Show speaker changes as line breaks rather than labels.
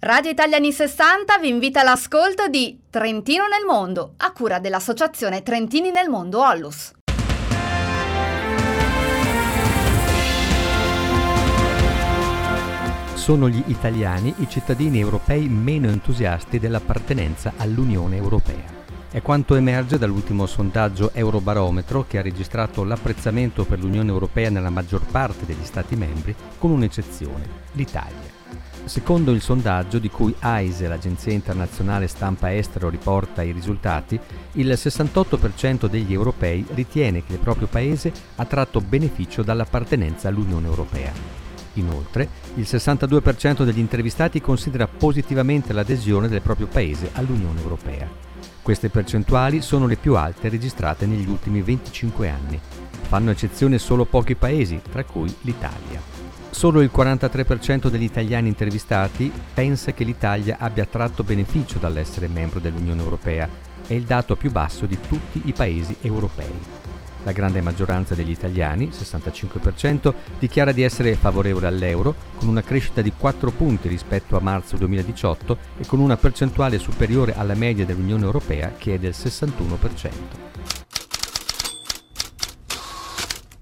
Radio Italiani 60 vi invita all'ascolto di Trentino nel Mondo, a cura dell'Associazione Trentini nel Mondo Onlus.
Sono gli italiani i cittadini europei meno entusiasti dell'appartenenza all'Unione Europea. È quanto emerge dall'ultimo sondaggio Eurobarometro, che ha registrato l'apprezzamento per l'Unione Europea nella maggior parte degli Stati membri, con un'eccezione, l'Italia. Secondo il sondaggio, di cui AISE, l'agenzia internazionale stampa estero, riporta i risultati, il 68% degli europei ritiene che il proprio paese ha tratto beneficio dall'appartenenza all'Unione Europea. Inoltre, il 62% degli intervistati considera positivamente l'adesione del proprio paese all'Unione Europea. Queste percentuali sono le più alte registrate negli ultimi 25 anni. Fanno eccezione solo pochi paesi, tra cui l'Italia. Solo il 43% degli italiani intervistati pensa che l'Italia abbia tratto beneficio dall'essere membro dell'Unione Europea. È il dato più basso di tutti i paesi europei. La grande maggioranza degli italiani, 65%, dichiara di essere favorevole all'euro, con una crescita di 4 punti rispetto a marzo 2018 e con una percentuale superiore alla media dell'Unione Europea, che è del 61%.